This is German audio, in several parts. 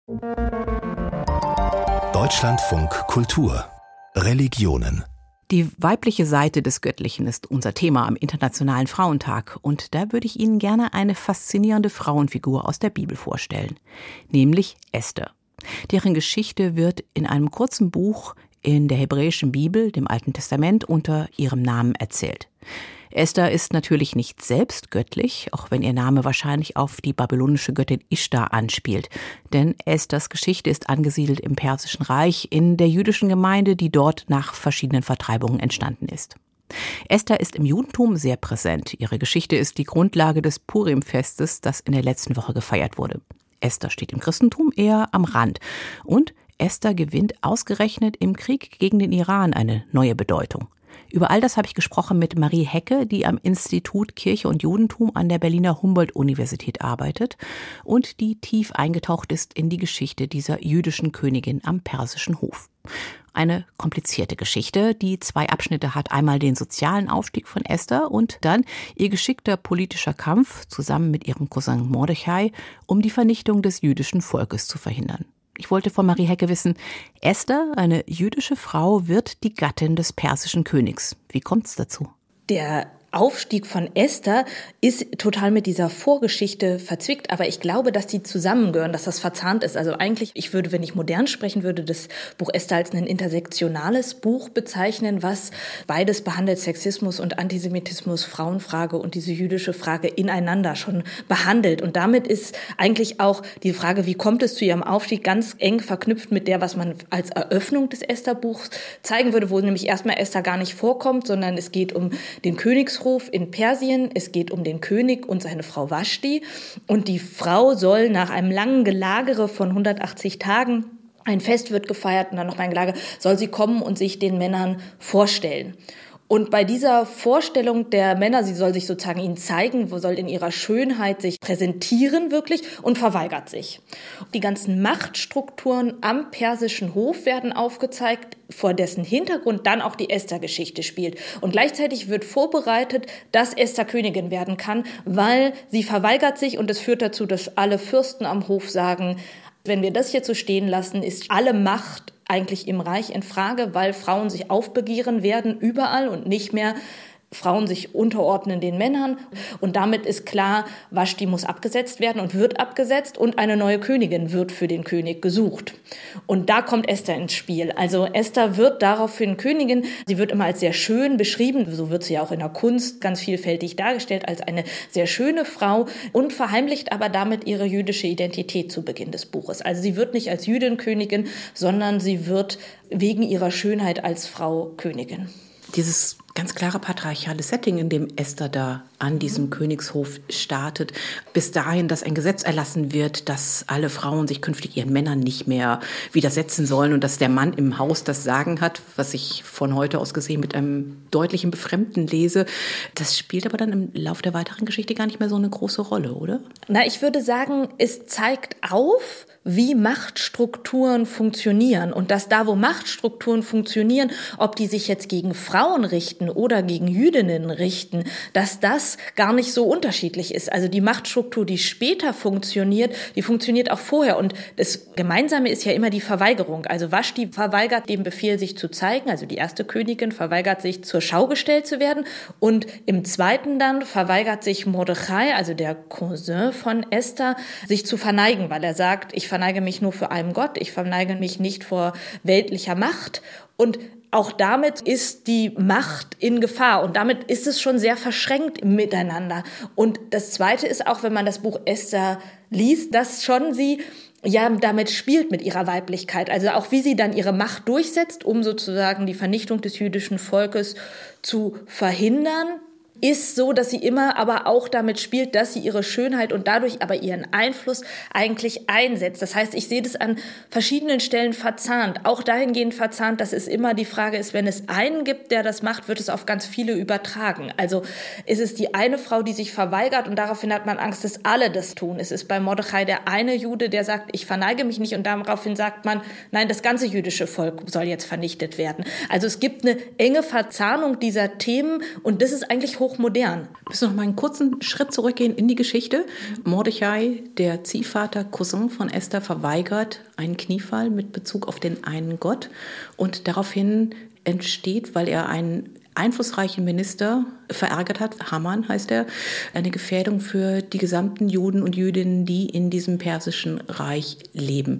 Deutschlandfunk Kultur Religionen. Die weibliche Seite des Göttlichen ist unser Thema am Internationalen Frauentag. Und da würde ich Ihnen gerne eine faszinierende Frauenfigur aus der Bibel vorstellen, nämlich Esther. Deren Geschichte wird in einem kurzen Buch in der hebräischen Bibel, dem Alten Testament, unter ihrem Namen erzählt. Esther ist natürlich nicht selbst göttlich, auch wenn ihr Name wahrscheinlich auf die babylonische Göttin Ishtar anspielt. Denn Esthers Geschichte ist angesiedelt im Persischen Reich, in der jüdischen Gemeinde, die dort nach verschiedenen Vertreibungen entstanden ist. Esther ist im Judentum sehr präsent. Ihre Geschichte ist die Grundlage des Purim-Festes, das in der letzten Woche gefeiert wurde. Esther steht im Christentum eher am Rand. Und Esther gewinnt ausgerechnet im Krieg gegen den Iran eine neue Bedeutung. Über all das habe ich gesprochen mit Marie Hecke, die am Institut Kirche und Judentum an der Berliner Humboldt-Universität arbeitet und die tief eingetaucht ist in die Geschichte dieser jüdischen Königin am Persischen Hof. Eine komplizierte Geschichte, die zwei Abschnitte hat. Einmal den sozialen Aufstieg von Esther und dann ihr geschickter politischer Kampf zusammen mit ihrem Cousin Mordechai, um die Vernichtung des jüdischen Volkes zu verhindern. Ich wollte von Marie Hecke wissen, Esther, eine jüdische Frau, wird die Gattin des persischen Königs. Wie kommt es dazu? Der Aufstieg von Esther ist total mit dieser Vorgeschichte verzwickt, aber ich glaube, dass die zusammengehören, dass das verzahnt ist. Also eigentlich, ich würde, wenn ich modern sprechen würde, das Buch Esther als ein intersektionales Buch bezeichnen, was beides behandelt, Sexismus und Antisemitismus, Frauenfrage und diese jüdische Frage ineinander schon behandelt. Und damit ist eigentlich auch die Frage, wie kommt es zu ihrem Aufstieg, ganz eng verknüpft mit der, was man als Eröffnung des Esther-Buchs zeigen würde, wo nämlich erstmal Esther gar nicht vorkommt, sondern es geht um den Königshof in Persien. Es geht um den König und seine Frau Vashti. Und die Frau soll nach einem langen Gelagere von 180 Tagen, ein Fest wird gefeiert und dann noch ein Gelage, soll sie kommen und sich den Männern vorstellen. Und bei dieser Vorstellung der Männer, sie soll sich sozusagen ihnen zeigen, soll in ihrer Schönheit sich präsentieren wirklich und verweigert sich. Die ganzen Machtstrukturen am Persischen Hof werden aufgezeigt, vor dessen Hintergrund dann auch die Esther-Geschichte spielt. Und gleichzeitig wird vorbereitet, dass Esther Königin werden kann, weil sie verweigert sich und es führt dazu, dass alle Fürsten am Hof sagen, wenn wir das jetzt so stehen lassen, ist alle Macht eigentlich im Reich in Frage, weil Frauen sich aufbegehren werden überall und nicht mehr Frauen sich unterordnen den Männern. Und damit ist klar, Vashti muss abgesetzt werden und wird abgesetzt und eine neue Königin wird für den König gesucht. Und da kommt Esther ins Spiel. Also Esther wird daraufhin Königin. Sie wird immer als sehr schön beschrieben. So wird sie auch in der Kunst ganz vielfältig dargestellt, als eine sehr schöne Frau und verheimlicht aber damit ihre jüdische Identität zu Beginn des Buches. Also sie wird nicht als Jüdin Königin, sondern sie wird wegen ihrer Schönheit als Frau Königin. Dieses ganz klare patriarchale Setting, in dem Esther da an diesem Königshof startet, bis dahin, dass ein Gesetz erlassen wird, dass alle Frauen sich künftig ihren Männern nicht mehr widersetzen sollen und dass der Mann im Haus das Sagen hat, was ich von heute aus gesehen mit einem deutlichen Befremden lese. Das spielt aber dann im Lauf der weiteren Geschichte gar nicht mehr so eine große Rolle, oder? Na, ich würde sagen, es zeigt auf, wie Machtstrukturen funktionieren und dass da, wo Machtstrukturen funktionieren, ob die sich jetzt gegen Frauen richten oder gegen Jüdinnen richten, dass das gar nicht so unterschiedlich ist. Also die Machtstruktur, die später funktioniert, die funktioniert auch vorher. Und das Gemeinsame ist ja immer die Verweigerung. Also Vashti verweigert dem Befehl, sich zu zeigen. Also die erste Königin verweigert sich, zur Schau gestellt zu werden. Und im zweiten dann verweigert sich Mordechai, also der Cousin von Esther, sich zu verneigen, weil er sagt, ich verneige mich nur für einen Gott, ich verneige mich nicht vor weltlicher Macht. Und auch damit ist die Macht in Gefahr und damit ist es schon sehr verschränkt miteinander. Und das Zweite ist auch, wenn man das Buch Esther liest, dass schon sie ja damit spielt mit ihrer Weiblichkeit. Also auch wie sie dann ihre Macht durchsetzt, um sozusagen die Vernichtung des jüdischen Volkes zu verhindern, ist so, dass sie immer aber auch damit spielt, dass sie ihre Schönheit und dadurch aber ihren Einfluss eigentlich einsetzt. Das heißt, ich sehe das an verschiedenen Stellen verzahnt, auch dahingehend verzahnt, dass es immer die Frage ist, wenn es einen gibt, der das macht, wird es auf ganz viele übertragen. Also ist es die eine Frau, die sich verweigert und daraufhin hat man Angst, dass alle das tun. Es ist bei Mordechai der eine Jude, der sagt, ich verneige mich nicht und daraufhin sagt man, nein, das ganze jüdische Volk soll jetzt vernichtet werden. Also es gibt eine enge Verzahnung dieser Themen und das ist eigentlich hoch hochmodern. Müssen wir noch mal einen kurzen Schritt zurückgehen in die Geschichte. Mordechai, der Ziehvater, Cousin von Esther, verweigert einen Kniefall mit Bezug auf den einen Gott. Und daraufhin entsteht, weil er einen einflussreichen Minister verärgert hat, Haman heißt er, eine Gefährdung für die gesamten Juden und Jüdinnen, die in diesem persischen Reich leben.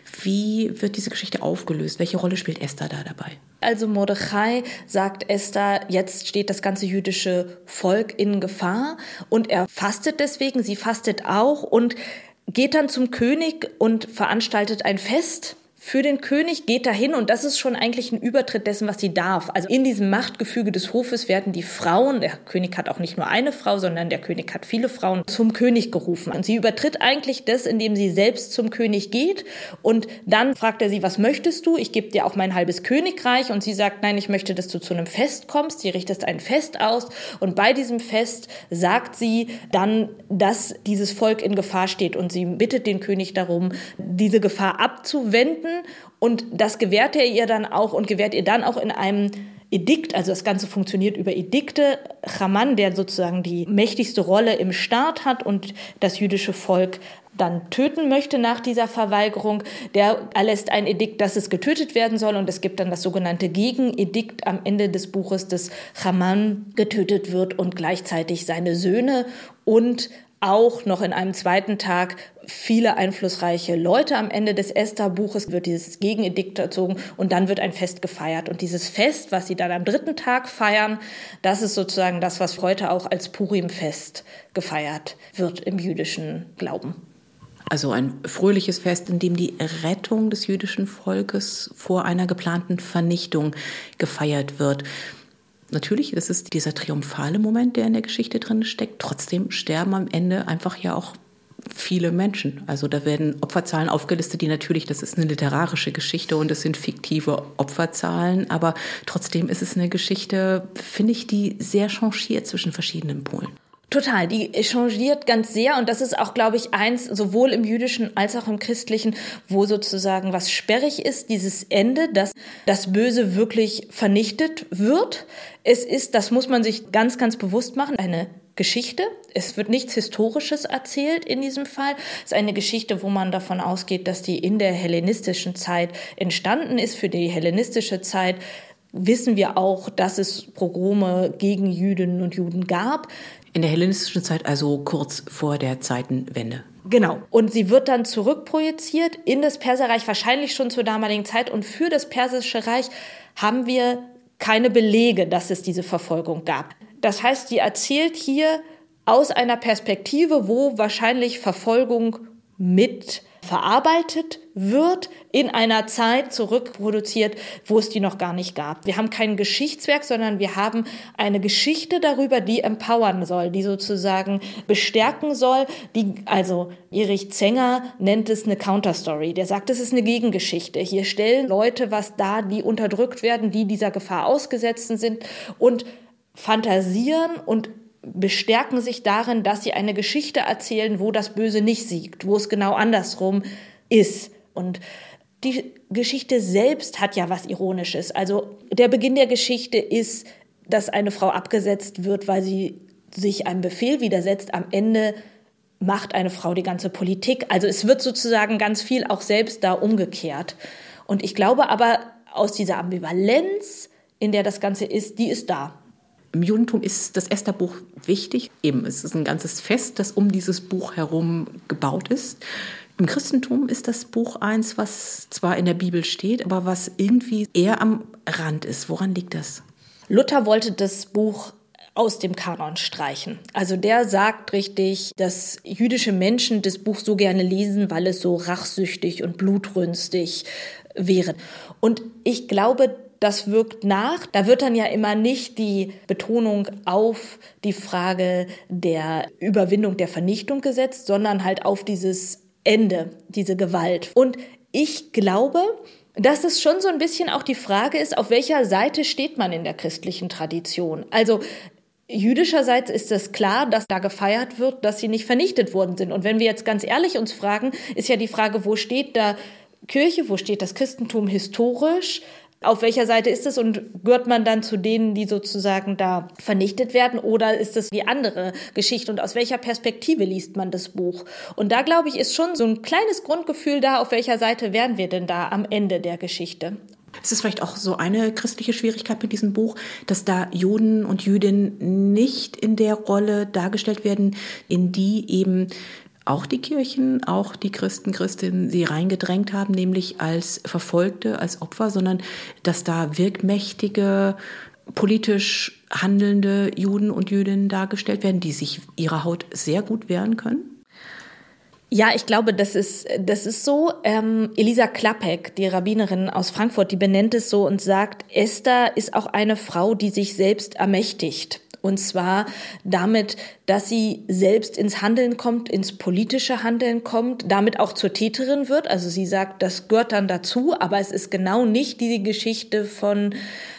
Wie wird diese Geschichte aufgelöst? Welche Rolle spielt Esther da dabei? Also Mordechai sagt Esther, jetzt steht das ganze jüdische Volk in Gefahr und er fastet deswegen, sie fastet auch und geht dann zum König und veranstaltet ein Fest für den König, geht dahin und das ist schon eigentlich ein Übertritt dessen, was sie darf. Also in diesem Machtgefüge des Hofes werden die Frauen, der König hat auch nicht nur eine Frau, sondern der König hat viele Frauen, zum König gerufen. Und sie übertritt eigentlich das, indem sie selbst zum König geht und dann fragt er sie, was möchtest du? Ich gebe dir auch mein halbes Königreich und sie sagt, nein, ich möchte, dass du zu einem Fest kommst. Sie richtet ein Fest aus und bei diesem Fest sagt sie dann, dass dieses Volk in Gefahr steht und sie bittet den König darum, diese Gefahr abzuwenden. Und das gewährt er ihr dann auch und gewährt ihr dann auch in einem Edikt, also das Ganze funktioniert über Edikte. Haman, der sozusagen die mächtigste Rolle im Staat hat und das jüdische Volk dann töten möchte nach dieser Verweigerung, der erlässt ein Edikt, dass es getötet werden soll und es gibt dann das sogenannte Gegenedikt am Ende des Buches, dass Haman getötet wird und gleichzeitig seine Söhne und auch noch in einem zweiten Tag viele einflussreiche Leute. Am Ende des Esther-Buches wird dieses Gegenedikt erzogen und dann wird ein Fest gefeiert. Und dieses Fest, was sie dann am dritten Tag feiern, das ist sozusagen das, was heute auch als Purim-Fest gefeiert wird im jüdischen Glauben. Also ein fröhliches Fest, in dem die Rettung des jüdischen Volkes vor einer geplanten Vernichtung gefeiert wird. Natürlich, das ist dieser triumphale Moment, der in der Geschichte drin steckt. Trotzdem sterben am Ende einfach ja auch viele Menschen. Also da werden Opferzahlen aufgelistet, die natürlich, das ist eine literarische Geschichte und es sind fiktive Opferzahlen, aber trotzdem ist es eine Geschichte, finde ich, die sehr changiert zwischen verschiedenen Polen. Total, die changiert ganz sehr und das ist auch, glaube ich, eins, sowohl im jüdischen als auch im christlichen, wo sozusagen was sperrig ist, dieses Ende, dass das Böse wirklich vernichtet wird. Es ist, das muss man sich ganz, ganz bewusst machen, eine Geschichte. Es wird nichts Historisches erzählt in diesem Fall. Es ist eine Geschichte, wo man davon ausgeht, dass die in der hellenistischen Zeit entstanden ist. Für die hellenistische Zeit wissen wir auch, dass es Pogrome gegen Jüdinnen und Juden gab. In der hellenistischen Zeit, also kurz vor der Zeitenwende. Genau. Und sie wird dann zurückprojiziert in das Perserreich, wahrscheinlich schon zur damaligen Zeit. Und für das Persische Reich haben wir keine Belege, dass es diese Verfolgung gab. Das heißt, sie erzählt hier aus einer Perspektive, wo wahrscheinlich Verfolgung mit verarbeitet wird, in einer Zeit zurückproduziert, wo es die noch gar nicht gab. Wir haben kein Geschichtswerk, sondern wir haben eine Geschichte darüber, die empowern soll, die sozusagen bestärken soll. Also Erich Zenger nennt es eine Counterstory. Der sagt, es ist eine Gegengeschichte. Hier stellen Leute was dar, die unterdrückt werden, die dieser Gefahr ausgesetzt sind und fantasieren und bestärken sich darin, dass sie eine Geschichte erzählen, wo das Böse nicht siegt, wo es genau andersrum ist. Und die Geschichte selbst hat ja was Ironisches. Also der Beginn der Geschichte ist, dass eine Frau abgesetzt wird, weil sie sich einem Befehl widersetzt. Am Ende macht eine Frau die ganze Politik. Also es wird sozusagen ganz viel auch selbst da umgekehrt. Und ich glaube aber, aus dieser Ambivalenz, in der das Ganze ist, die ist da. Im Judentum ist das Esther-Buch wichtig. Eben, es ist ein ganzes Fest, das um dieses Buch herum gebaut ist. Im Christentum ist das Buch eins, was zwar in der Bibel steht, aber was irgendwie eher am Rand ist. Woran liegt das? Luther wollte das Buch aus dem Kanon streichen. Also der sagt richtig, dass jüdische Menschen das Buch so gerne lesen, weil es so rachsüchtig und blutrünstig wäre. Und ich glaube, das wirkt nach. Da wird dann ja immer nicht die Betonung auf die Frage der Überwindung der Vernichtung gesetzt, sondern halt auf dieses Ende, diese Gewalt. Und ich glaube, dass es schon so ein bisschen auch die Frage ist, auf welcher Seite steht man in der christlichen Tradition? Also jüdischerseits ist es klar, dass da gefeiert wird, dass sie nicht vernichtet worden sind. Und wenn wir jetzt ganz ehrlich uns fragen, ist ja die Frage, wo steht da Kirche, wo steht das Christentum historisch? Auf welcher Seite ist es und gehört man dann zu denen, die sozusagen da vernichtet werden, oder ist es die andere Geschichte und aus welcher Perspektive liest man das Buch? Und da, glaube ich, ist schon so ein kleines Grundgefühl da, auf welcher Seite wären wir denn da am Ende der Geschichte. Es ist vielleicht auch so eine christliche Schwierigkeit mit diesem Buch, dass da Juden und Jüdinnen nicht in der Rolle dargestellt werden, in die eben auch die Kirchen, auch die Christen, Christinnen sie reingedrängt haben, nämlich als Verfolgte, als Opfer, sondern dass da wirkmächtige, politisch handelnde Juden und Jüdinnen dargestellt werden, die sich ihrer Haut sehr gut wehren können. Ja, ich glaube, das ist so. Elisa Klappek, die Rabbinerin aus Frankfurt, die benennt es so und sagt, Esther ist auch eine Frau, die sich selbst ermächtigt. Und zwar damit, dass sie selbst ins Handeln kommt, ins politische Handeln kommt, damit auch zur Täterin wird. Also sie sagt, das gehört dann dazu, aber es ist genau nicht die Geschichte von,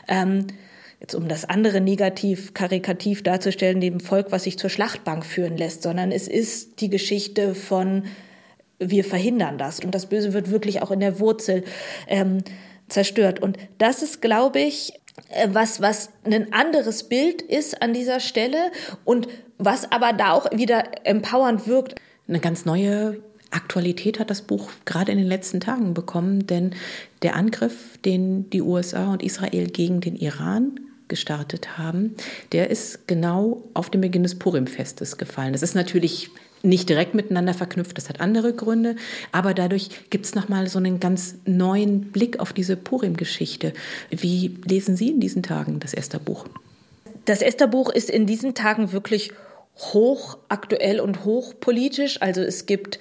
jetzt um das andere negativ, karikativ darzustellen, dem Volk, was sich zur Schlachtbank führen lässt, sondern es ist die Geschichte von, wir verhindern das. Und das Böse wird wirklich auch in der Wurzel zerstört. Und das ist, glaube ich, was ein anderes Bild ist an dieser Stelle und was aber da auch wieder empowernd wirkt. Eine ganz neue Aktualität hat das Buch gerade in den letzten Tagen bekommen, denn der Angriff, den die USA und Israel gegen den Iran gestartet haben, der ist genau auf den Beginn des Purim-Festes gefallen. Das ist natürlich nicht direkt miteinander verknüpft, das hat andere Gründe, aber dadurch gibt es nochmal so einen ganz neuen Blick auf diese Purim-Geschichte. Wie lesen Sie in diesen Tagen das Esther-Buch? Das Esther-Buch ist in diesen Tagen wirklich hochaktuell und hochpolitisch. Also es gibt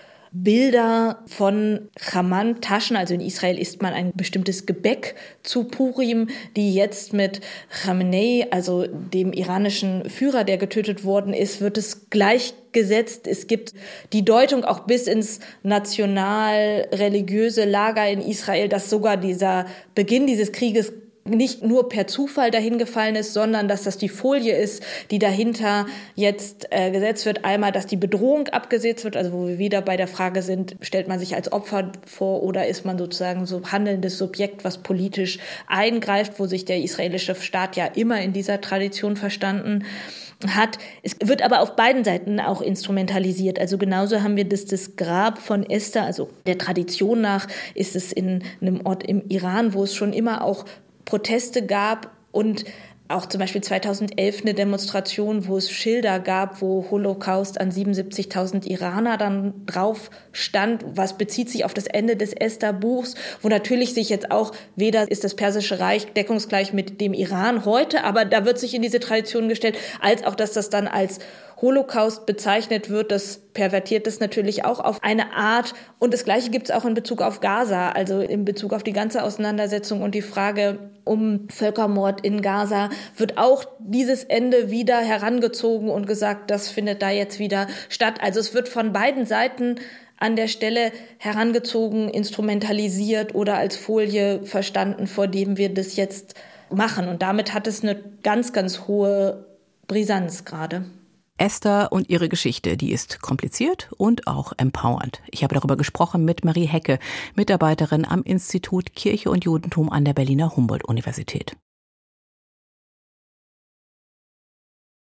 Bilder von Haman-Taschen, also in Israel isst man ein bestimmtes Gebäck zu Purim, die jetzt mit Khamenei, also dem iranischen Führer, der getötet worden ist, wird es gleichgesetzt. Es gibt die Deutung auch bis ins national-religiöse Lager in Israel, dass sogar dieser Beginn dieses Krieges nicht nur per Zufall dahin gefallen ist, sondern dass das die Folie ist, die dahinter jetzt gesetzt wird. Einmal, dass die Bedrohung abgesetzt wird, also wo wir wieder bei der Frage sind, stellt man sich als Opfer vor oder ist man sozusagen so handelndes Subjekt, was politisch eingreift, wo sich der israelische Staat ja immer in dieser Tradition verstanden hat. Es wird aber auf beiden Seiten auch instrumentalisiert. Also genauso haben wir das Grab von Esther, also der Tradition nach ist es in einem Ort im Iran, wo es schon immer auch Proteste gab und auch zum Beispiel 2011 eine Demonstration, wo es Schilder gab, wo Holocaust an 77.000 Iraner dann drauf stand. Was bezieht sich auf das Ende des Esther-Buchs, wo natürlich sich jetzt auch, weder ist das Persische Reich deckungsgleich mit dem Iran heute, aber da wird sich in diese Tradition gestellt, als auch, dass das dann als Holocaust bezeichnet wird, das pervertiert es natürlich auch auf eine Art. Und das Gleiche gibt es auch in Bezug auf Gaza, also in Bezug auf die ganze Auseinandersetzung und die Frage um Völkermord in Gaza wird auch dieses Ende wieder herangezogen und gesagt, das findet da jetzt wieder statt. Also es wird von beiden Seiten an der Stelle herangezogen, instrumentalisiert oder als Folie verstanden, vor dem wir das jetzt machen. Und damit hat es eine ganz, ganz hohe Brisanz gerade. Esther und ihre Geschichte, die ist kompliziert und auch empowernd. Ich habe darüber gesprochen mit Marie Hecke, Mitarbeiterin am Institut Kirche und Judentum an der Berliner Humboldt-Universität.